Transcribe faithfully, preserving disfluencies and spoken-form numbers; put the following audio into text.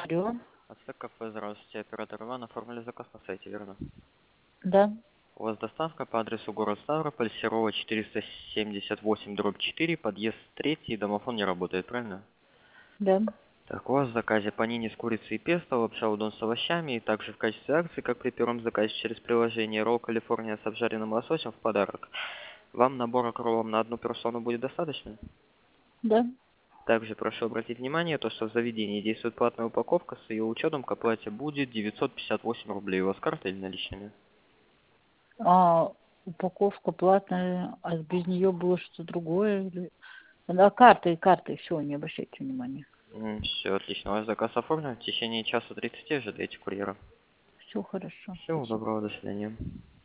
Алло. Ацтек кафе, здравствуйте. Оператор Иван, оформили заказ на сайте, верно? Да, У вас доставка по адресу город Ставрополь, Серова четыреста семьдесят восемь, дробь четыре, подъезд третий, домофон не работает, правильно? да. Так, у вас в заказе панини с курицей и песто, лапша удон с овощами, и также в качестве акции, как при первом заказе через приложение, ролл Калифорния с обжаренным лососем в подарок. Вам набора к роллам на одну персону будет достаточно? Да. Также прошу обратить внимание, то, что в заведении действует платная упаковка, с ее учетом к оплате будет девятьсот пятьдесят восемь рублей. У вас карта или наличными? А упаковка платная, а без нее было что-то другое? Или... Да, картой, картой, все, не обращайте внимания. Все отлично. Ваш заказ оформлен. В течение часа тридцати ожидайте курьера. Все хорошо, Всего спасибо. доброго, до свидания.